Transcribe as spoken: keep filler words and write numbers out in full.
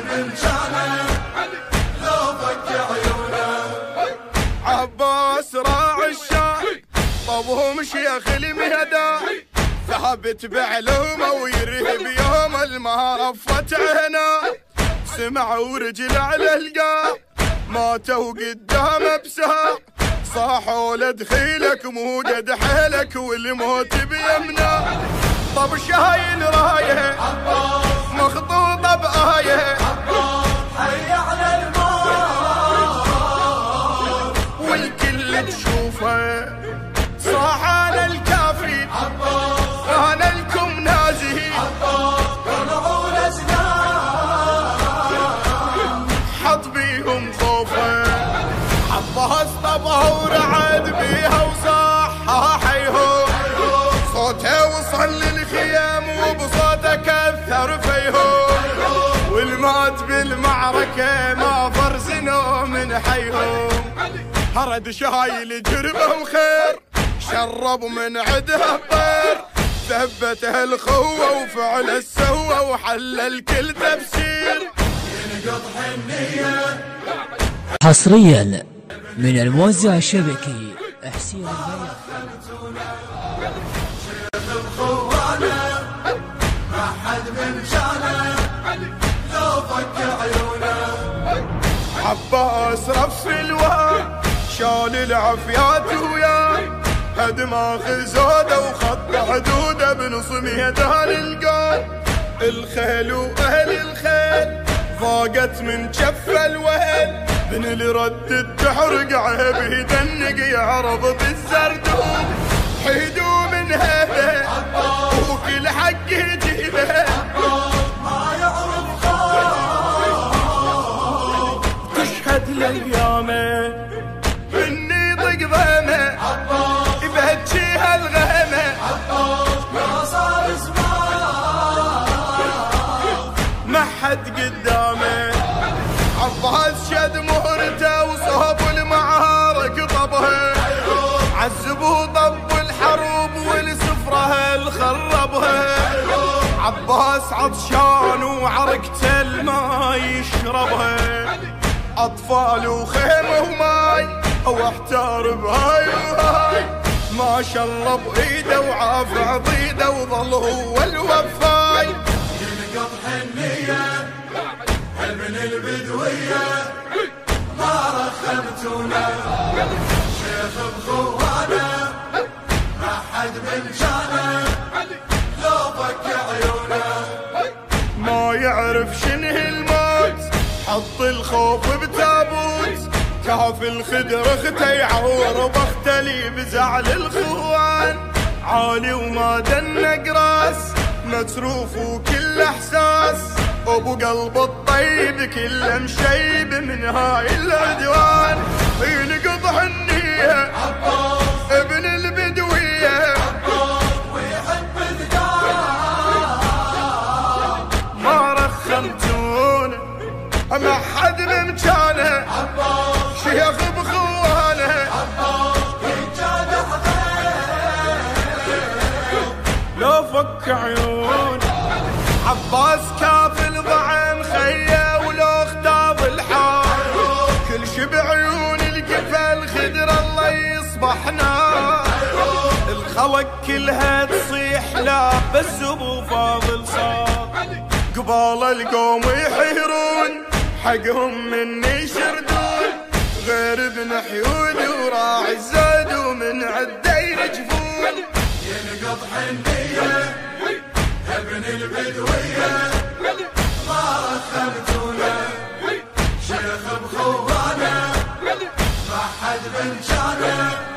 بمكانه لو فك عيونه. عباس راعي الشام طبهم شيخ المهدى، ثابت بعلومه ويرهب يوم المهارة عينه. سمع ورجل على القاع ماتوا قدامه بساع، صاحوا لدخيلك مو قد حيلك والموت بيمنه. طب شايل رايه مخطوطه بايه، حي على الموت والكل تشوفه صاح على الكافي. انا لكم نازهي طلعوا الازنان حط بيهم خوفه. عباس طبعه ورعد بيها وصاح حيهم، صوته وصل للخيام وبصوته كثر فيهم. والمات بالمعركة ما فرزنوا من حيهم. هرد شايل جربه وخير شرب من عدها الطير، ثبته الخوة وفعل السوى وحل الكل تفسير. ينقض حنية حصريا من الموزع الشبكي حسين البيض. شيخ بخوانه ما حد بمكانه لو فك عيونه. عباس رف الوان شال العفيات وياه، هدماغ زوده وخط حدوده بنص ميدان القان. الخيل واهل الخيل ضاقت من جف الوهل، بن الرد تحرق عيب يدنق يعرض بالزردوب. حيدوا من هذا وكل حق يجيبه، ما يعرف خوف تشهد لايامه اني ضق ضيمه بهجيها الغيمه. ما صار زمان ما حد قدامه. عباس شد مهرته وصهب المعارك طبها، عذبوا طب الحروب والسفره الخربها. عباس عطشان وعركته الماء يشربها، اطفال وخيمه وماي واحتار بهاي وهاي. ما شرب ايده وعاف عضيده وظل هو الوفاي. ينقض حنية ابن البدوية ما رخمتونا. شيخ بخوانه ما حد بمكانه لو فك عيونه. ما يعرف شنه الموت حط الخوف بتابوت، كاف الخدر اخته يعور بختلي بزعل الخوان. عالي وما دنق راس متروف وكل احساس، ابو قلب الطيب كله مشيب من هاي العدوان. ينقض حنيه ابن البدويه ويحب الدار ما رخمتونه ما حد بمكانه. شيخ بخوانه ينجادح لو فك عيونه. عباس كاف الضعن خيه ولو اختاض الحال، كل شي بعيون القفل خدر الله يصبح نار. الخلق كلها تصيح لا بس ابو فاضل صار، قبال القوم يحيرون حقهم من يشردون. غير ابن حيود وراعي الزاد ومن عده يرجفون. ينقض حنية ابن البدوية ما رخمتونا. شيخ بخوانه ما حد بمكانه